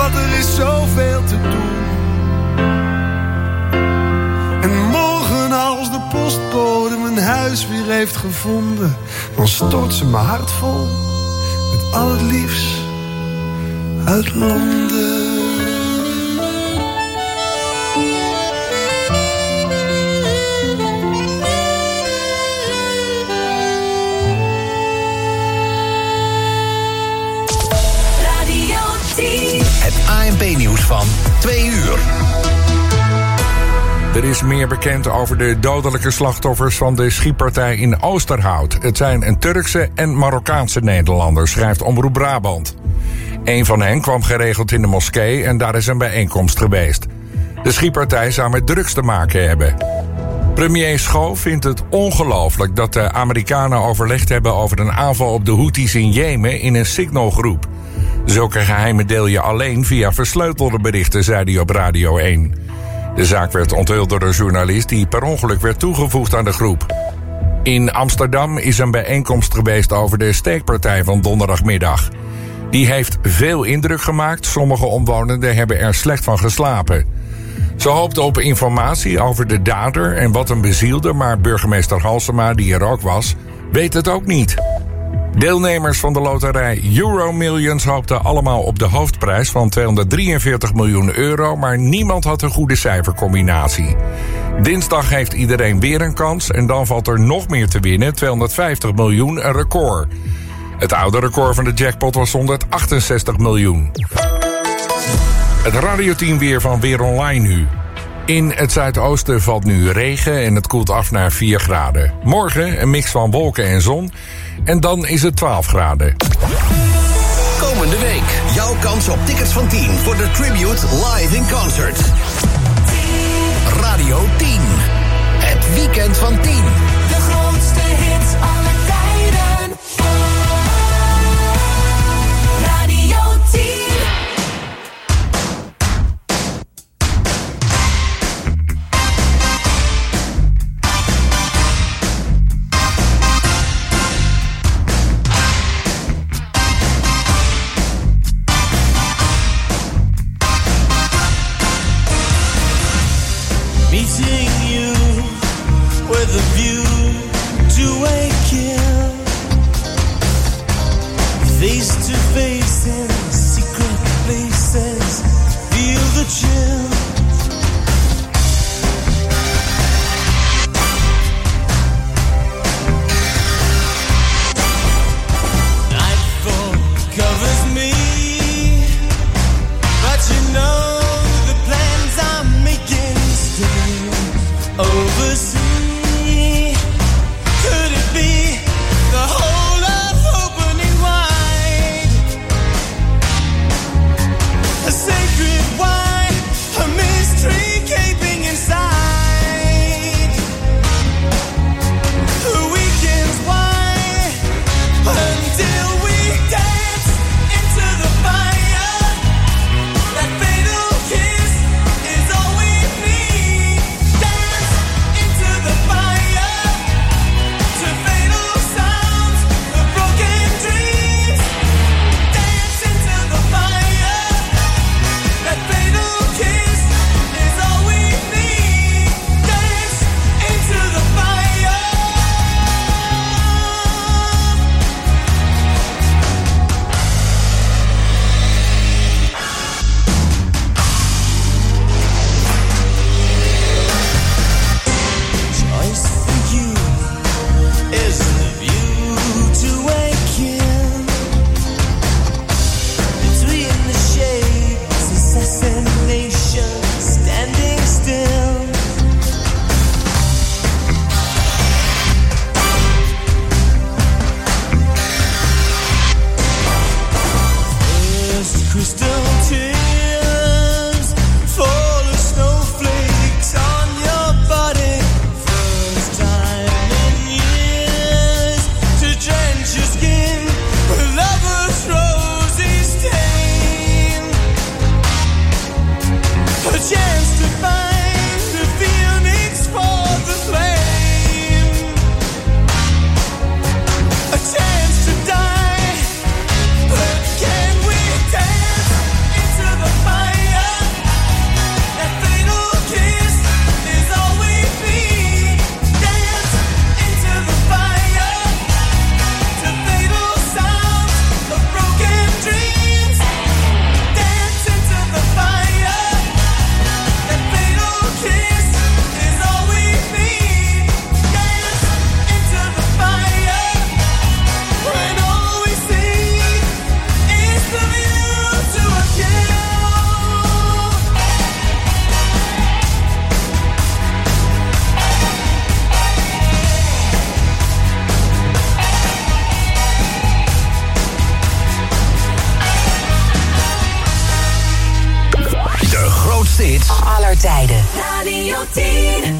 want er is zoveel te doen. En morgen als de postbode mijn huis weer heeft gevonden, dan stort ze mijn hart vol met al het liefst uit Londen. Het ANP-nieuws van 2 uur. Er is meer bekend over de dodelijke slachtoffers van de schietpartij in Oosterhout. Het zijn een Turkse en Marokkaanse Nederlander, schrijft Omroep Brabant. Een van hen kwam geregeld in de moskee en daar is een bijeenkomst geweest. De schietpartij zou met drugs te maken hebben. Premier Schoof vindt het ongelooflijk dat de Amerikanen overlegd hebben over een aanval op de Houthis in Jemen in een signalgroep. Zulke geheimen deel je alleen via versleutelde berichten, zei hij op Radio 1. De zaak werd onthuld door een journalist die per ongeluk werd toegevoegd aan de groep. In Amsterdam is een bijeenkomst geweest over de steekpartij van donderdagmiddag. Die heeft veel indruk gemaakt. Sommige omwonenden hebben er slecht van geslapen. Ze hoopten op informatie over de dader en wat hem bezielde, maar burgemeester Halsema, die er ook was, weet het ook niet. Deelnemers van de loterij Euromillions hoopten allemaal op de hoofdprijs van 243 miljoen euro, maar niemand had een goede cijfercombinatie. Dinsdag heeft iedereen weer een kans en dan valt er nog meer te winnen, 250 miljoen, een record. Het oude record van de jackpot was 168 miljoen. Het radioteam weer van Weer Online nu. In het zuidoosten valt nu regen en het koelt af naar 4 graden. Morgen een mix van wolken en zon en dan is het 12 graden. Komende week jouw kans op tickets van 10 voor de Tribute Live in Concert. Radio 10. Het weekend van 10. De grootste hits aller tijden. Radio 10. Meeting you with a view to a kill. Face to face in secret places, feel the chill. Nightfall covers me, but you know oversea. Could it be the whole of opening wide? A sacred wine, a mystery gaping inside. The weekend's wine until we dance into the fire. That fatal kiss is all we need. The fire to fatal sounds of broken dreams. Dance into the fire. grootste hits aller tijden. Radio 10.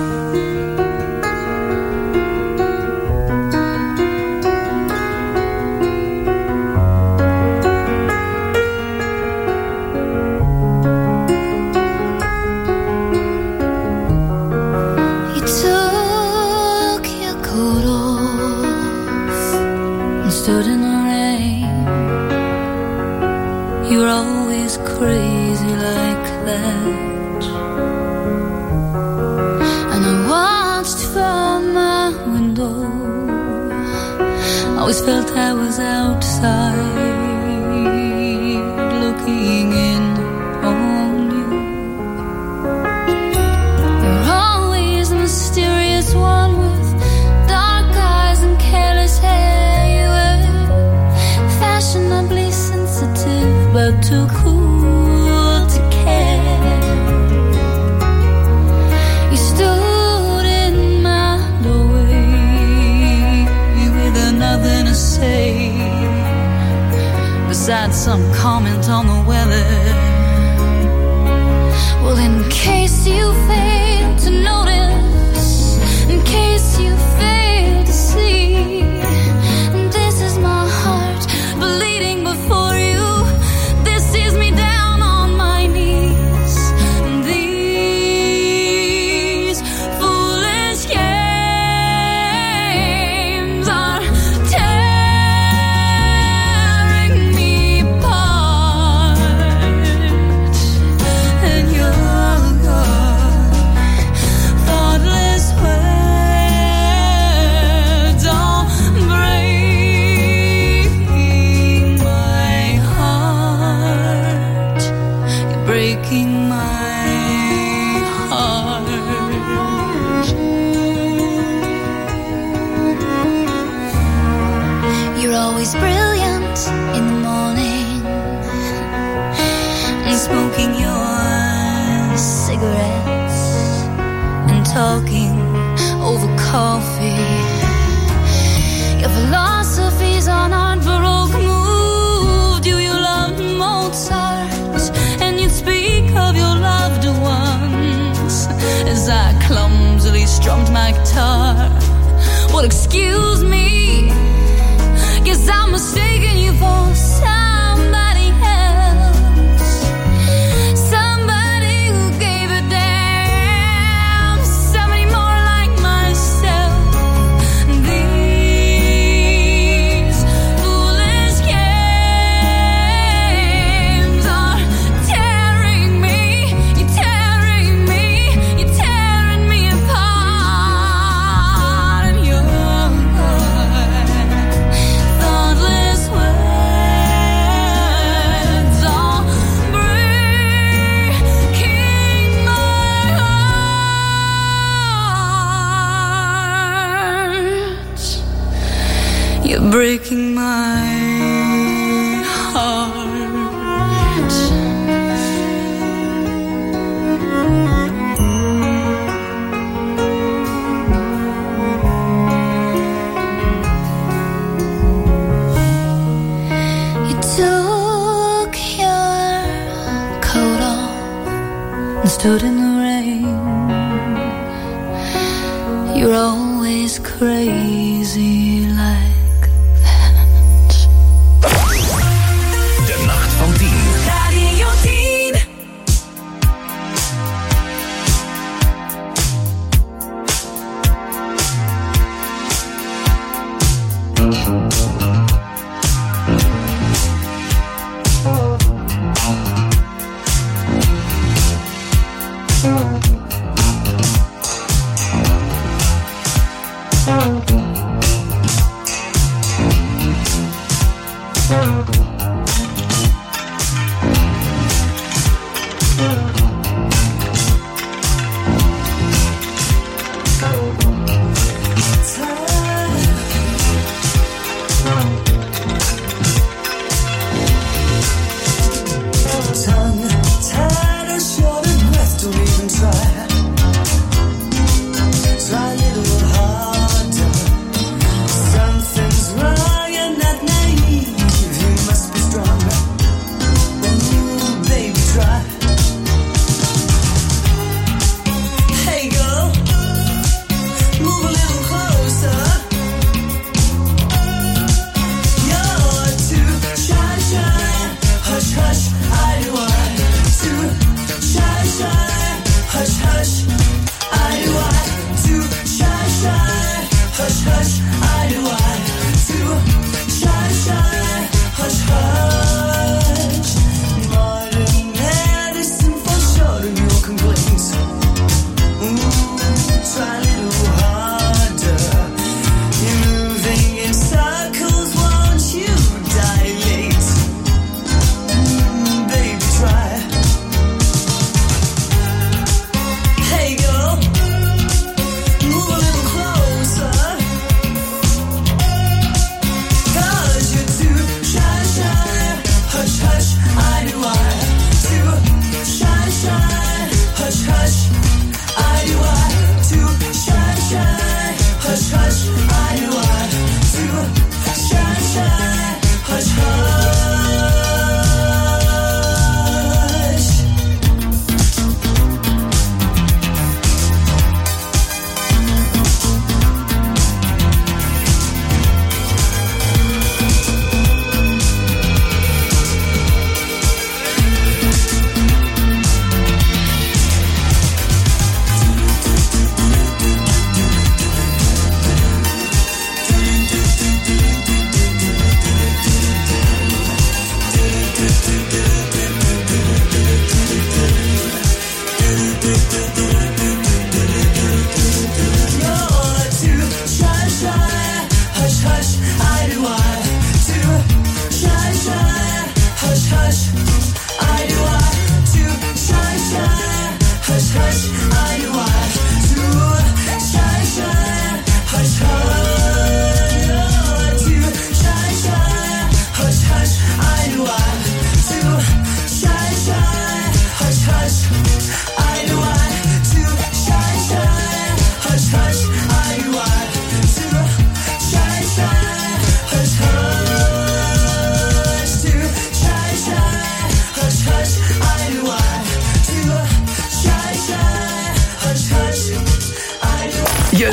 Stood in the rain. You were always crazy like that. And I watched from my window. Always felt I was outside, looking in on you. You're always the mysterious one with dark eyes and careless hair. Fashionably sensitive, but too cool to care. You stood in my doorway with nothing to say, besides some comment on the weather. Well, in case you fail to notice, in case you fail to see, this is my heart bleeding before you. This is me down on my knees. These foolish games are tearing me apart. And your thoughtless words all break my heart. You're breaking my heart. You're always brilliant in the morning and smoking your cigarettes and talking over coffee. Your philosophies on art baroque moved you. You loved Mozart, and you'd speak of your loved ones as I clumsily strummed my guitar. Well, excuse me, guess I'm mistaking you for somebody else. Somebody who gave a damn. Somebody more like myself. These foolish games are tearing me. You're tearing me. You're tearing me apart. And your thoughtless words all breaking my heart. You're breaking my heart. You took your coat off and stood in the rain. You're always crazy like that. De Nacht van 10. Radio 10.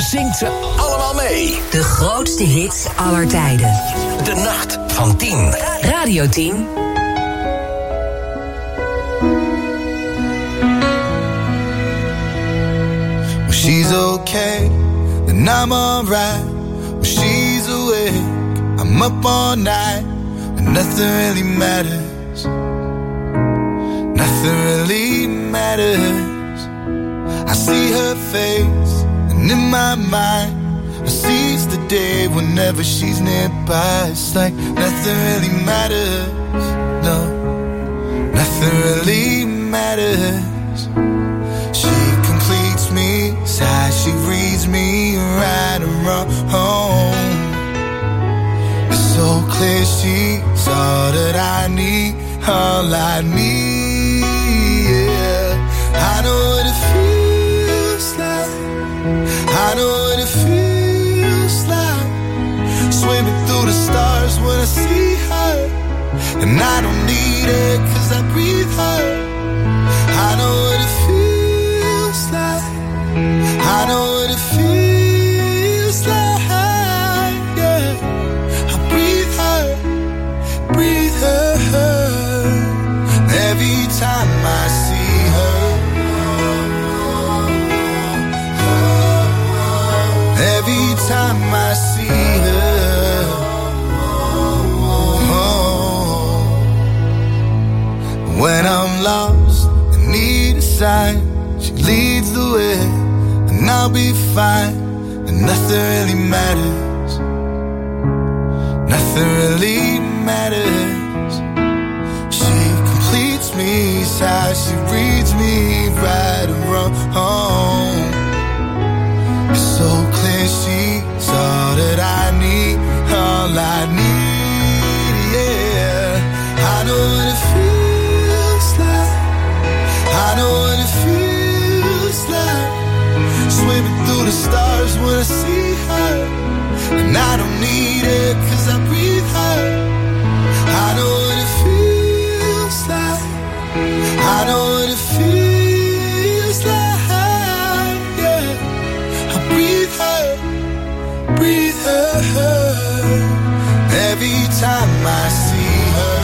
zingt ze allemaal mee. De grootste hits aller tijden. De nacht van 10. Radio 10. When she's okay, then I'm alright. When she's awake, I'm up all night. And nothing really matters. Nothing really matters. I see her face, and in my mind I seize the day whenever she's nearby. It's like nothing really matters. No, nothing really matters. She completes me, side she reads me right and wrong. It's so clear she's all that I need, all I need. Yeah, I know what it feels like. I know what it feels like. Swimming through the stars when I see her. And I don't need it 'cause I breathe her. I know what it feels like. I know what it feels like. Yeah, I breathe her, breathe her. Every time I see her, every time I see her, when I'm lost and need a sign, she leads the way, and I'll be fine, and nothing really matters. Nothing really matters. She completes me, how she reads me right and wrong. It's so clear she's all that I need, all I need, yeah. I know what it feels like. I know what it feels like. Swimming through the stars when I see her. And I don't need it 'cause I breathe her. I know what it feels like. I know what it feels like, yeah. I breathe her, breathe her. Every time I see her,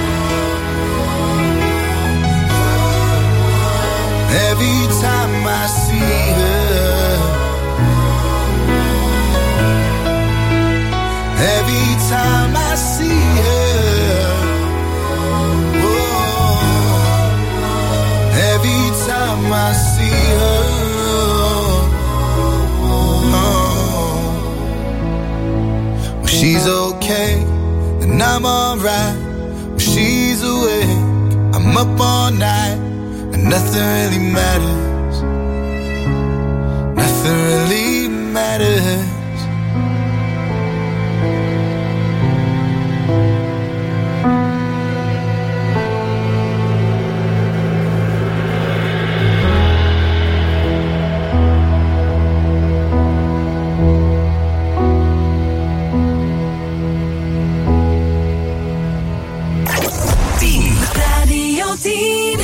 every time I see her, every time I see her, oh, every time I see her, oh. When she's okay, then I'm alright. When she's awake, I'm up all night, and nothing really matters. Nothing really matters. Radio 10.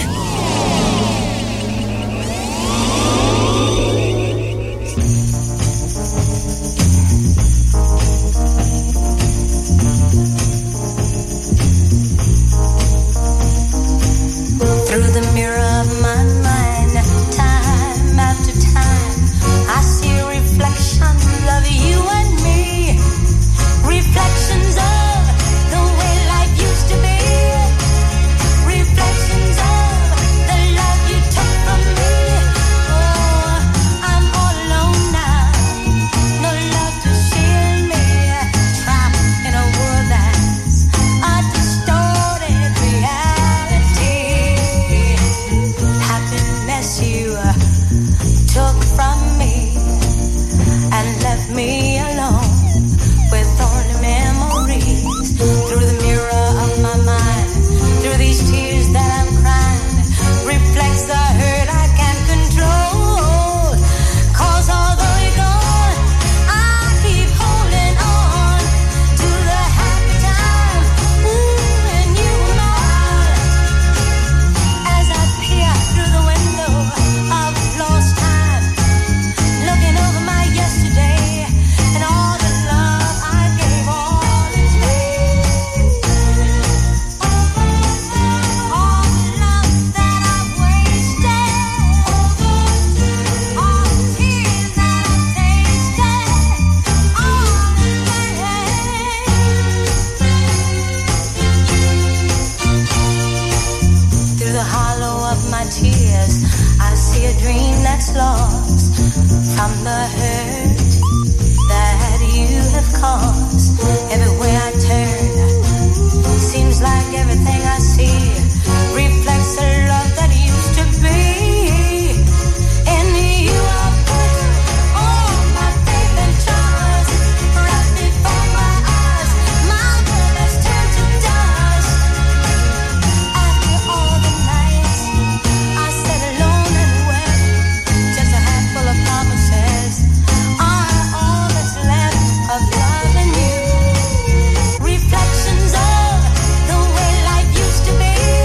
my tears, I see a dream that's lost from the hurt that you have caused. Everywhere I turn, seems like everything I see reflects the love that used to be. In you I put all my faith and trust. Right before my eyes, my world has turned to dust. After all the nights I sat alone and wept, just a handful of promises are all that's left of love and you. Reflections of the way life used to be.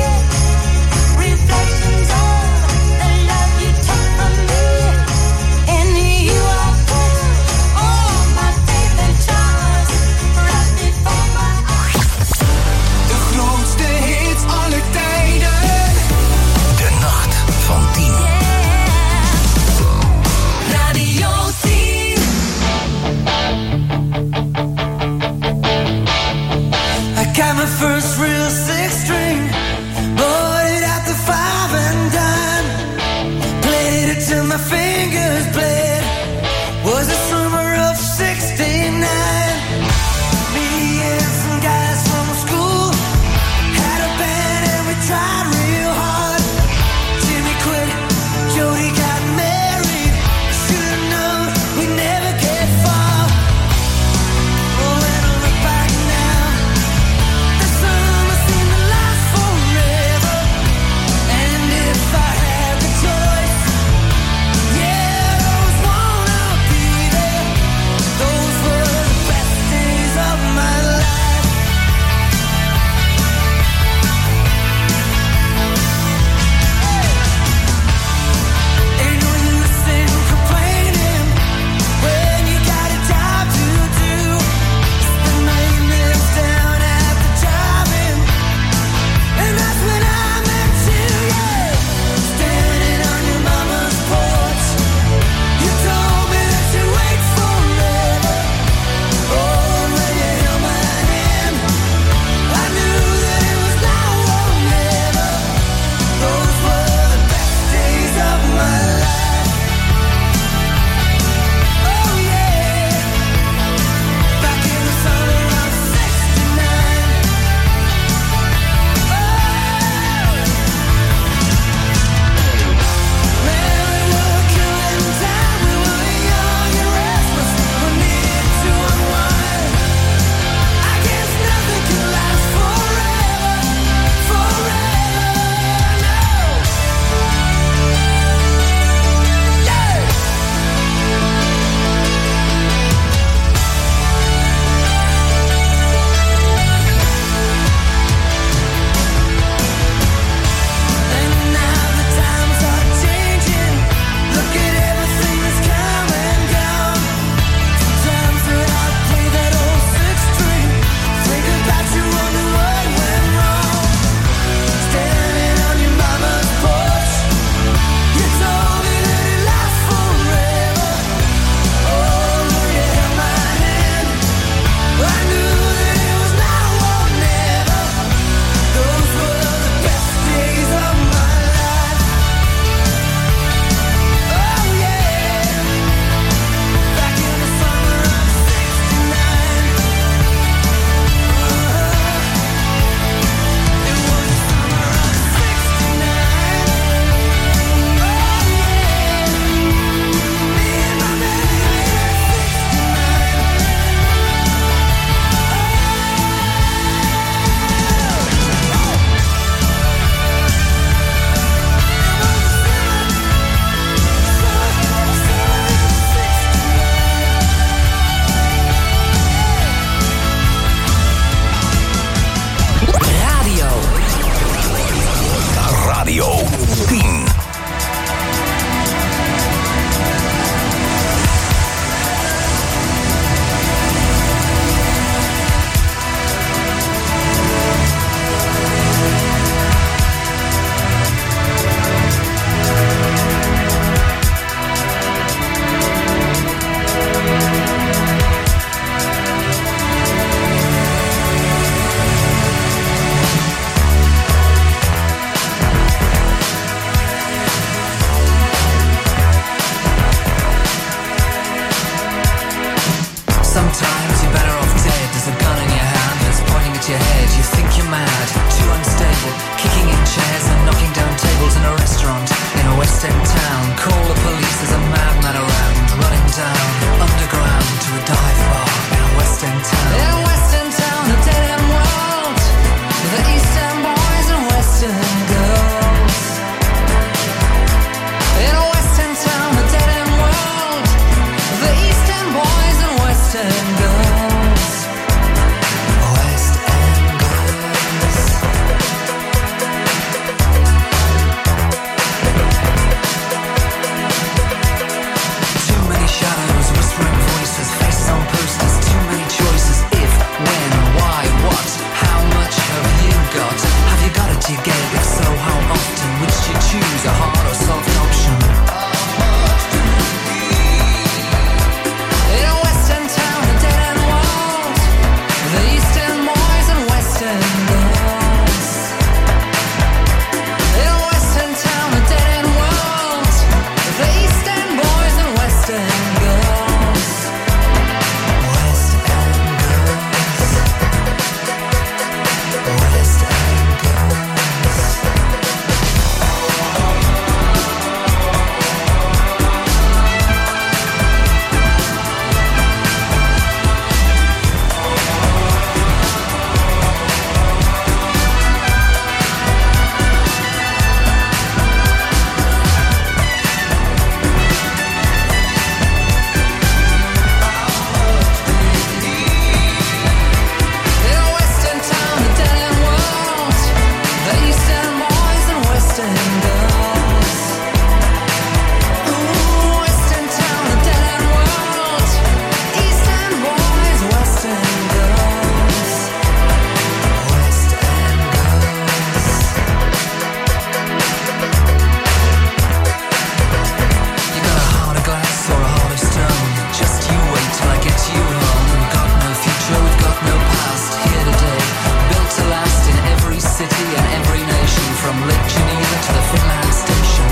to the Finland station.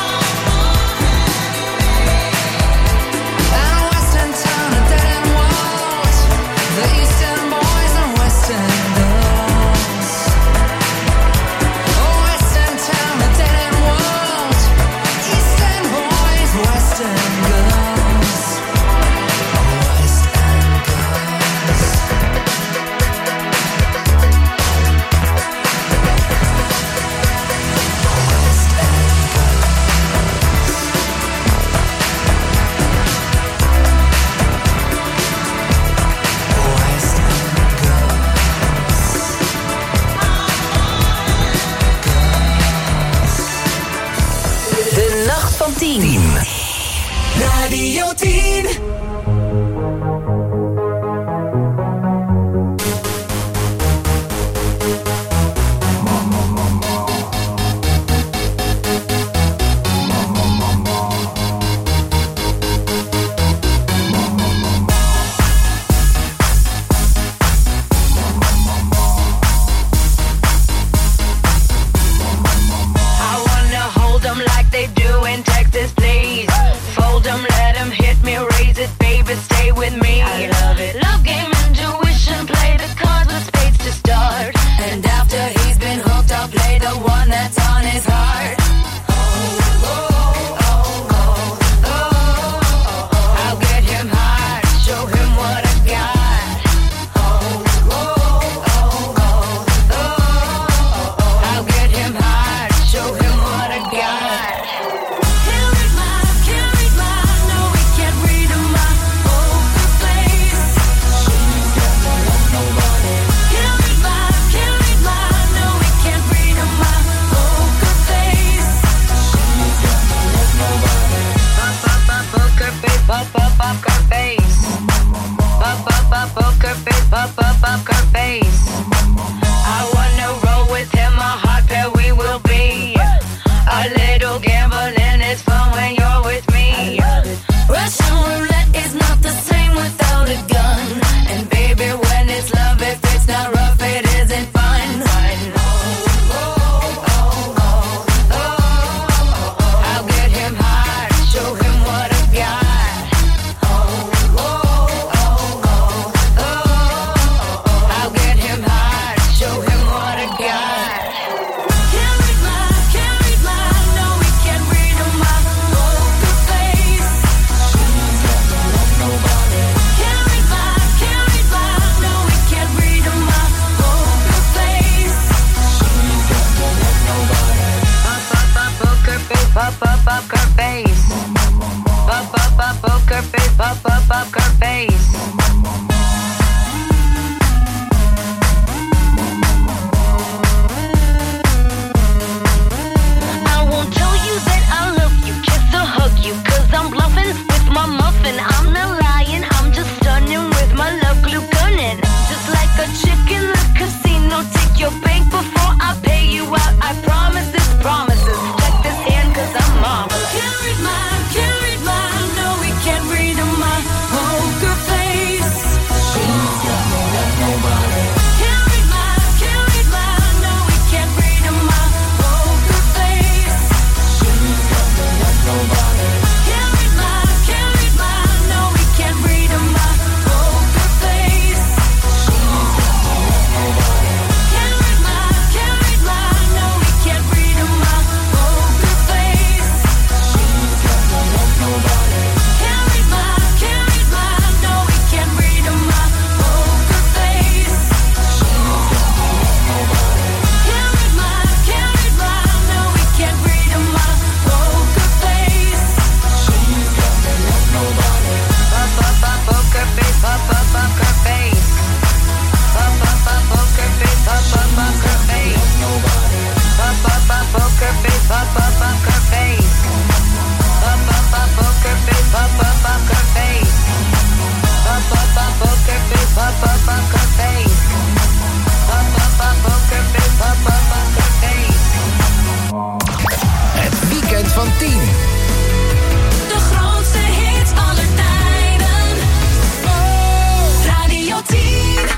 And Western town, a dead end world. The Eastern boys and Western girls. Oh, Western town, a dead end world. Eastern boys, Western girls. Oh, West End girls. De Nacht van 10. Radio 10. I wanna hold them like they do in Texas, please. Fold them, let them hit me, raise it, baby, stay with me. I love it. Love game, intuition, play the cards with spades to start. And after he's been hooked, I'll play the one that's on his heart. I'll get him hard, show him what I got. I'll get him hard, show him what I got. Can't read my, no, we can't read my poker face. Can't read my, no, we can't read my poker face. Poker face, poker face. Poker face, poker face. I wanna roll with him, a hot pair we will be. A little gambling is fun when you're with me. Russian roulette is not the same without a gun. And baby, when it's love, if it's not rough, it isn't fun. I'll get him hard, show him what I got. I'll get him hard, show him what I got. Can't read my, no, we can't read my poker face. Can't read my, no, we can't read my poker face. Poker face, poker face. Poker face, poker face. I won't tell you that I love you, kiss or hug you, 'cause I'm bluffing with my muffin. I'm not lying, I'm just stunning with my love glue gunning. Just like a chick in the casino, take your bank before I pay you out. I promise this promises. Check this hand 'cause I'm marvelous. Can't read my, no, we can't read my poker face. Can't read my, no, we can't read my poker face. Can't read my, no, we can't read my poker face. Can't read my, no, we can't read my poker face. Can't read my, no, we can't read my poker face. Can't read my, no, we can't read my poker face. Poker face, poker face. Poker face, poker face. Poker face, poker face. Poker face, poker face. Poker face, poker face. Poker face, poker face. Het weekend van 10. De grootste hits aller tijden. Oh, 10.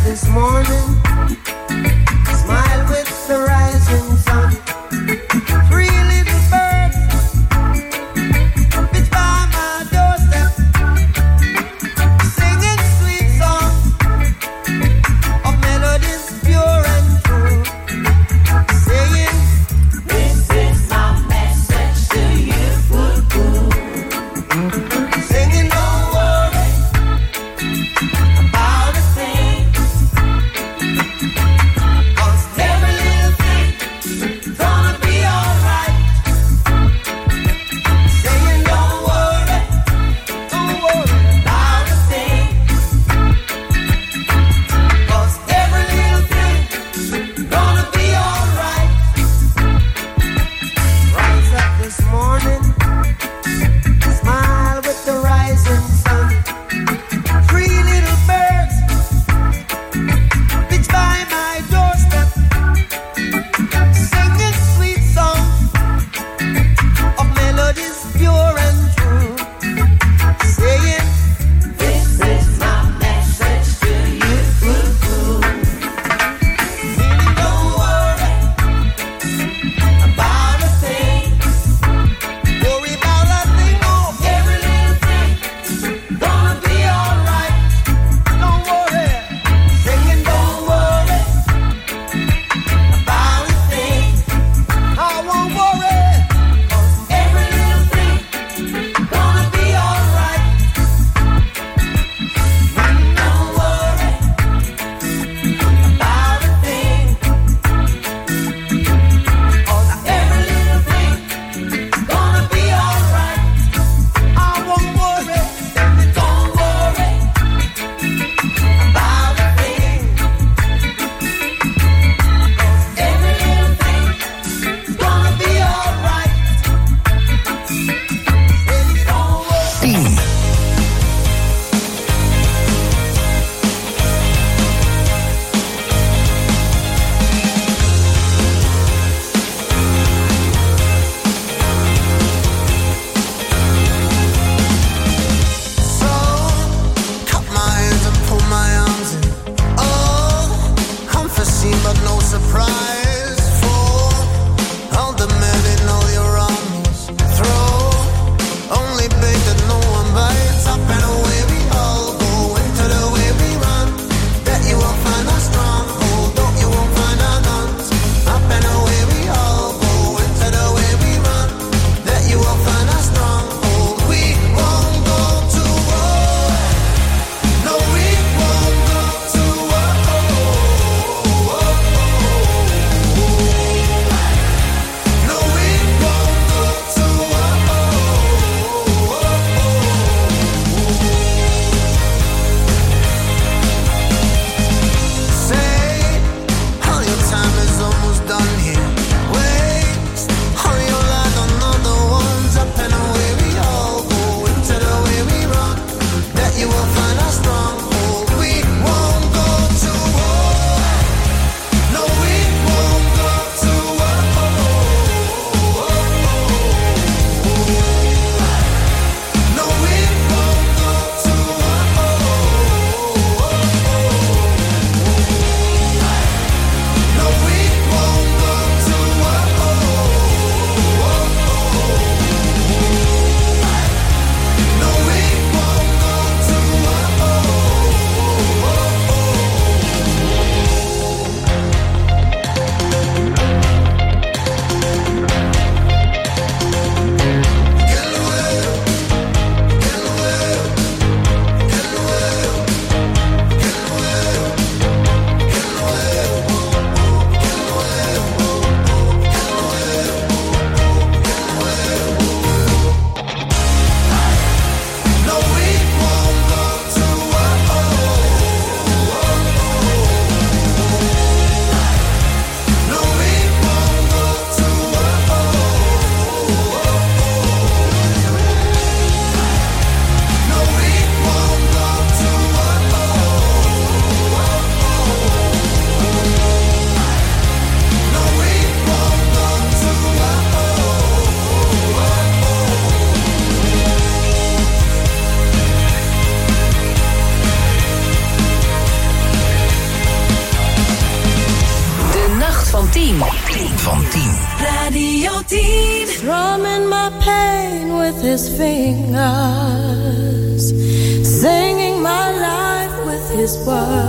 this morning. Smile with the rising sun. Three little birds pitch by my doorstep, singing sweet songs of melodies pure and true, saying, "This is my message to you." Singing, "Don't worry about a thing. van 10. Radio 10. Drumming my pain with his fingers, singing my life with his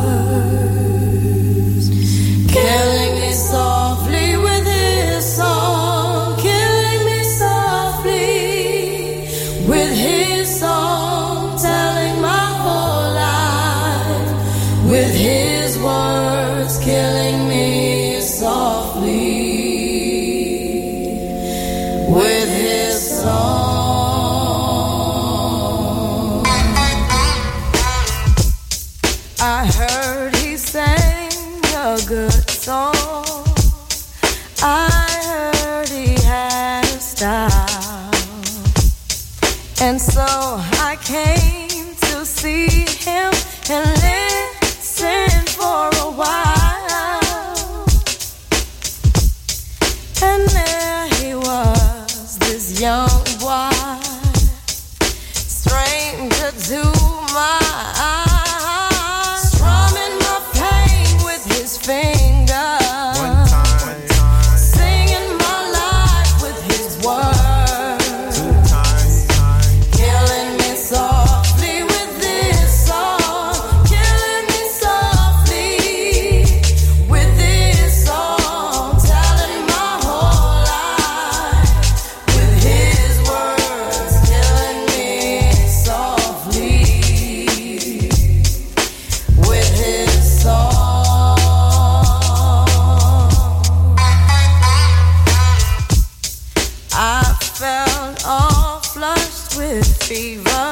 words, killing me softly with his song, killing me softly with his song, telling my whole life with his words, killing me softly with his song. I heard he sang a good song. I heard he had a style, and so I came to see him and listen for a while. And there he was, this young boy, stranger to my eyes, strumming my pain with his fingers, one time, singing my life with his words, two times, killing me softly with this song, killing me softly with this song, telling my whole life with his words, killing me softly with his song. I felt all flushed with fever,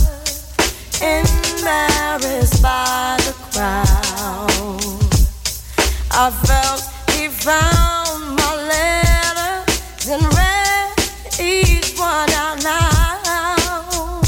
embarrassed by the crowd. I felt he found my letters and read each one out loud.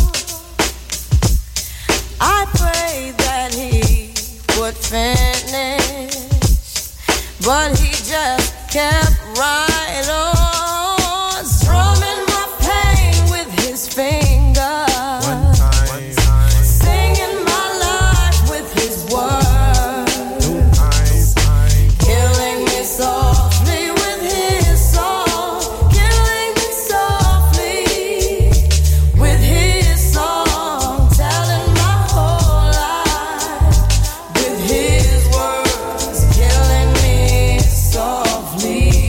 I prayed that he would finish, but he just kept right on, strumming my pain with his fingers, one time, singing my life with his words, two times, killing me softly with his song, killing me softly with his song, telling my whole life with his words, killing me softly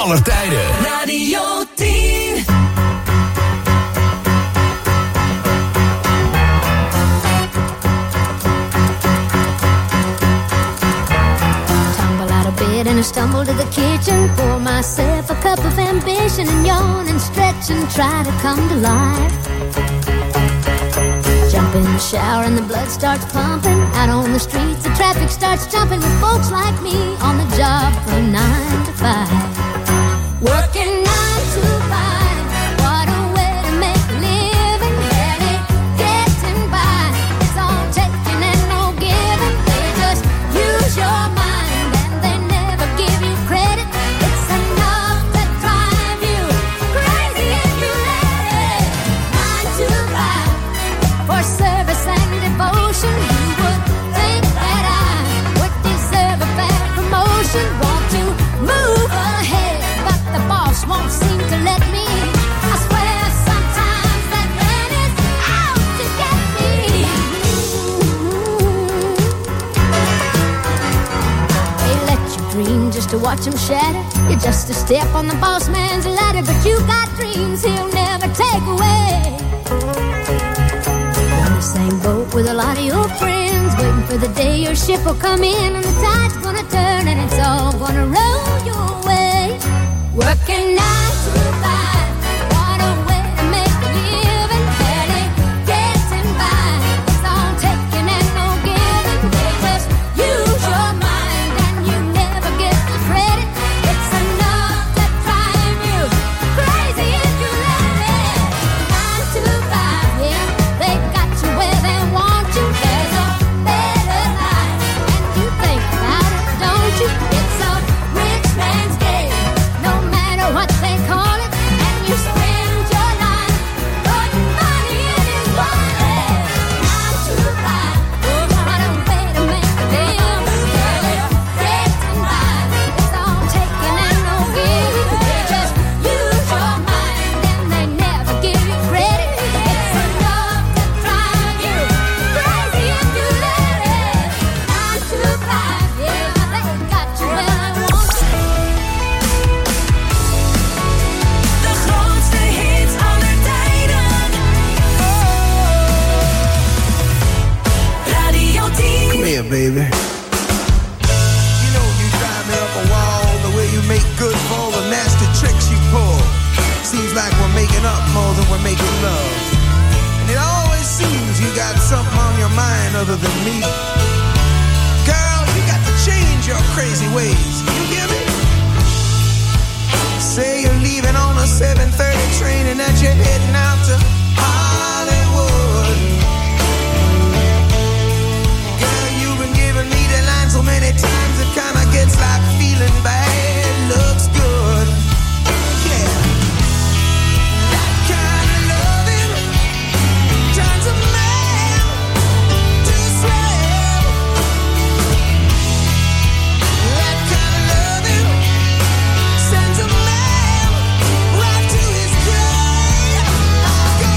aller tijden. Radio 10. Tumble out of bed and I stumble to the kitchen. Pour myself a cup of ambition and yawn and stretch and try to come to life. Jump in the shower and the blood starts pumping. Out on the streets the traffic starts jumping with folks like me on the job from 9 to 5. Working 9 to 5. What a way to make a living. Barely getting by. It's all taking and no giving. They just use your mind and they never give you credit. It's enough to drive you crazy if you let it. 9 to 5. For service and devotion, you would think that I would deserve a fair promotion. Want to move ahead, but the boss won't seem to let me. I swear sometimes that man is out to get me. They let you dream just to watch him shatter. You're just a step on the boss man's ladder, but you got dreams he'll never take away. On the same boat with a lot of your friends, waiting for the day your ship will come in and the tide's gonna turn and it's all gonna roll your way. Working 9 to 5, what a way to make a living. Barely getting by, it's all taking and no giving. They just use your mind and you never get the credit. It's enough to drive you crazy if you let it. 9 to 5, yeah, they've got you where they want you. There's a better life, and you think about it, don't you? It's a rich man's game, no matter what they call it. And you spend your life putting money in his wallet. 9 to 5, what a way to make a living. Barely getting by, it's all taking and no giving. They just use your mind and they never give you credit. It's enough to drive you crazy if you let it. 9 to 5, yeah, they got you where they want you. De grootste hits aller tijden. Radio 10. Come here, baby. You know you drive me up a wall, the way you make good for all the nasty tricks you pull. Seems like we're making up more than we're making love. And it always seems you got something on your mind other than me. Girl, you got to change your crazy ways. You hear me? Say you're leaving on a 7:30 train and that you're heading out to Hollywood. Girl, you've been giving me the line so many times it kinda gets like feeling bad looks good. Yeah. That kind of loving turns a man to slave. That kind of loving sends a man right to his grave.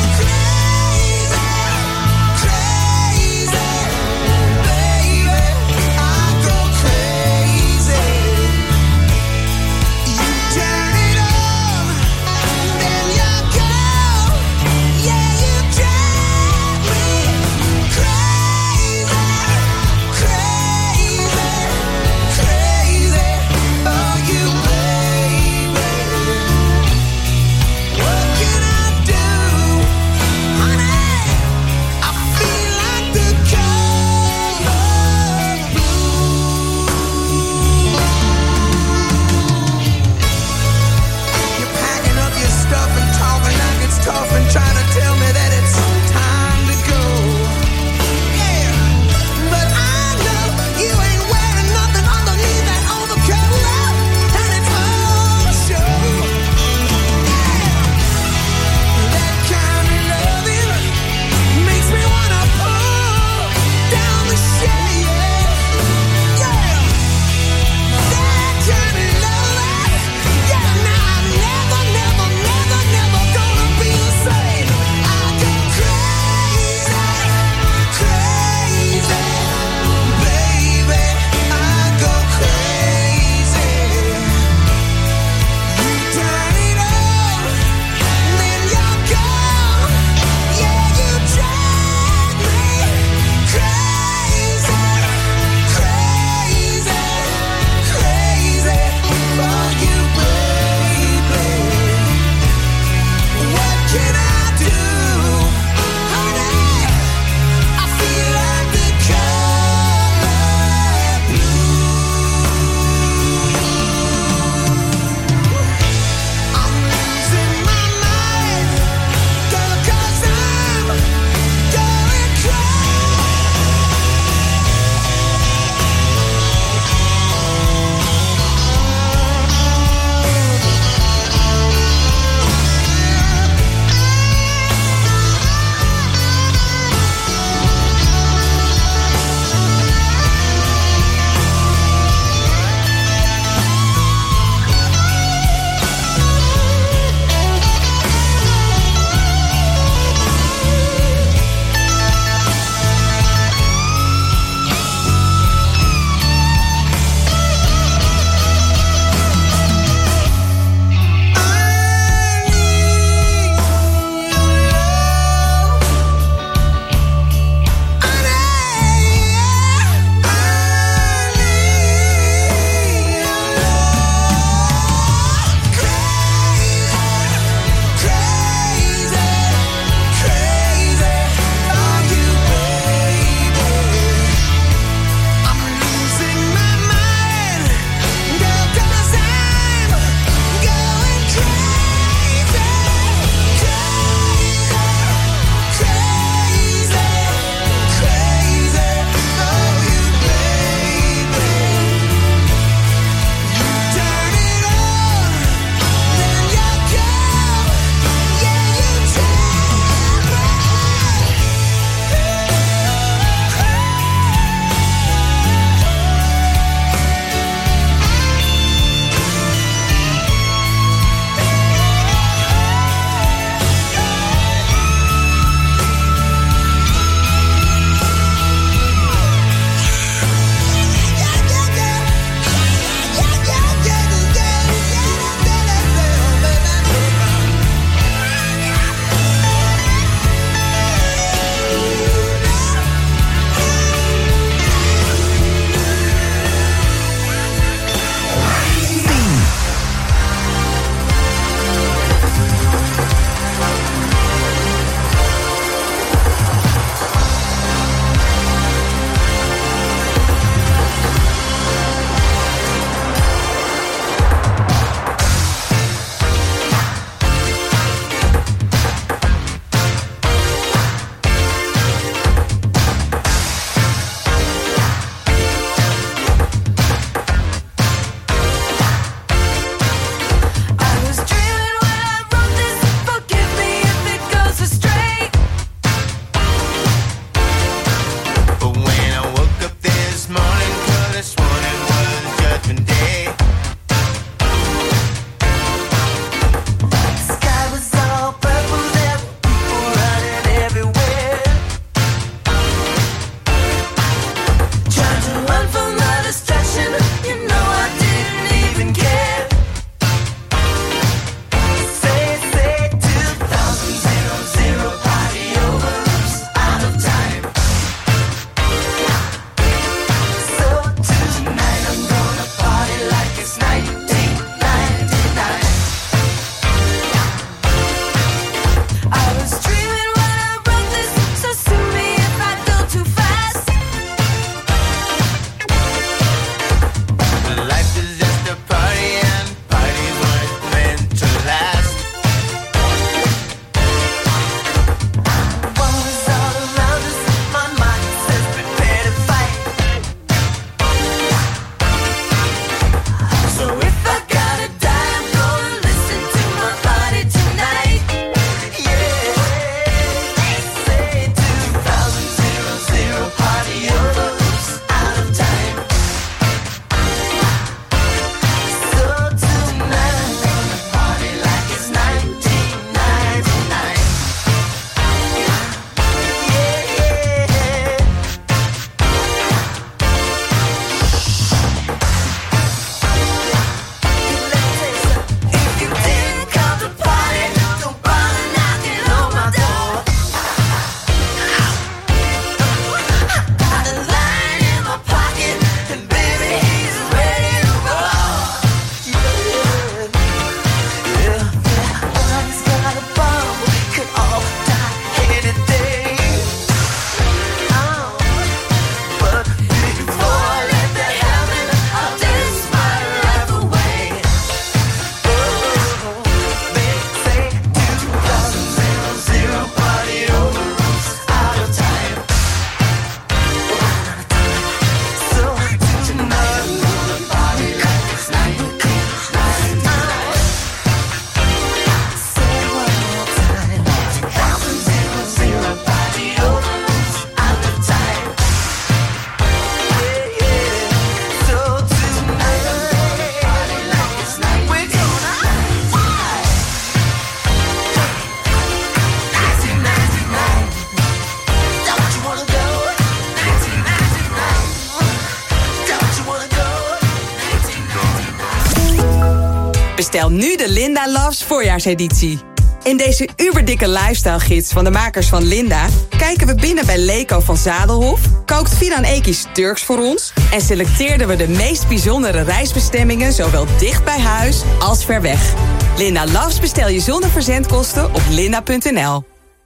Bestel nu de Linda Loves voorjaarseditie. In deze uberdikke lifestyle gids van de makers van Linda kijken we binnen bij Leko van Zadelhof, kookt Fidan Eki's Turks voor ons en selecteerden we de meest bijzondere reisbestemmingen zowel dicht bij huis als ver weg. Linda Loves bestel je zonder verzendkosten op linda.nl.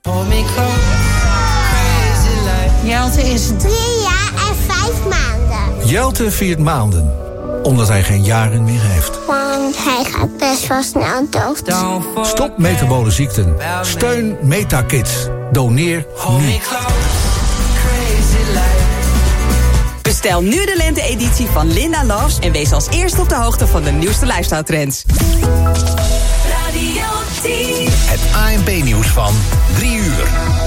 Jelte is 3 jaar en 5 maanden. Jelte viert maanden, omdat hij geen jaren meer heeft. Want hij gaat best wel snel dood. Stop metabole ziekten. Steun MetaKids. Doneer nu. Bestel nu de lente-editie van Linda Loves en wees als eerste op de hoogte van de nieuwste lifestyle trends. Radio 10. Het ANP-nieuws van 3 uur.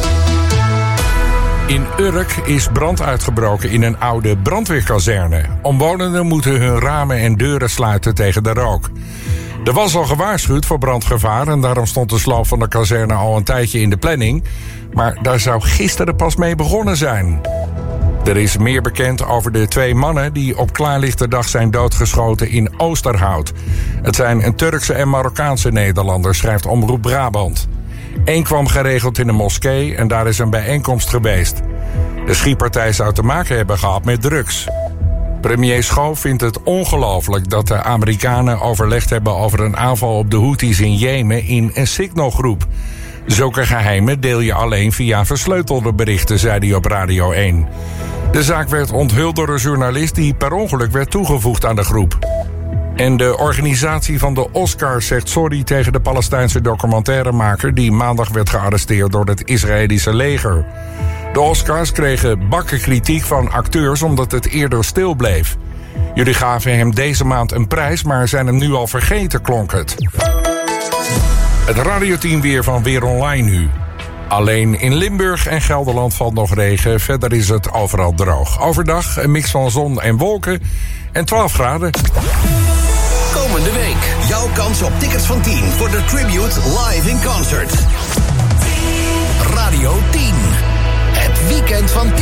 In Urk is brand uitgebroken in een oude brandweerkazerne. Omwonenden moeten hun ramen en deuren sluiten tegen de rook. Er was al gewaarschuwd voor brandgevaar en daarom stond de sloop van de kazerne al een tijdje in de planning. Maar daar zou gisteren pas mee begonnen zijn. Er is meer bekend over de 2 mannen die op klaarlichte dag zijn doodgeschoten in Oosterhout. Het zijn een Turkse en Marokkaanse Nederlander, schrijft Omroep Brabant. 1 kwam geregeld in een moskee en daar is een bijeenkomst geweest. De schietpartij zou te maken hebben gehad met drugs. Premier Schoof vindt het ongelooflijk dat de Amerikanen overlegd hebben over een aanval op de Houthis in Jemen in een signalgroep. Zulke geheimen deel je alleen via versleutelde berichten, zei hij op Radio 1. De zaak werd onthuld door een journalist die per ongeluk werd toegevoegd aan de groep. En de organisatie van de Oscars zegt sorry tegen de Palestijnse documentairemaker die maandag werd gearresteerd door het Israëlische leger. De Oscars kregen bakken kritiek van acteurs omdat het eerder stil bleef. Jullie gaven hem deze maand een prijs, maar zijn hem nu al vergeten, klonk het. Het radioteam weer van Weer Online nu. Alleen in Limburg en Gelderland valt nog regen. Verder is het overal droog. Overdag een mix van zon en wolken en 12 graden. Komende week jouw kans op tickets van 10 voor de Tribute Live in Concert. Radio 10. Het weekend van 10.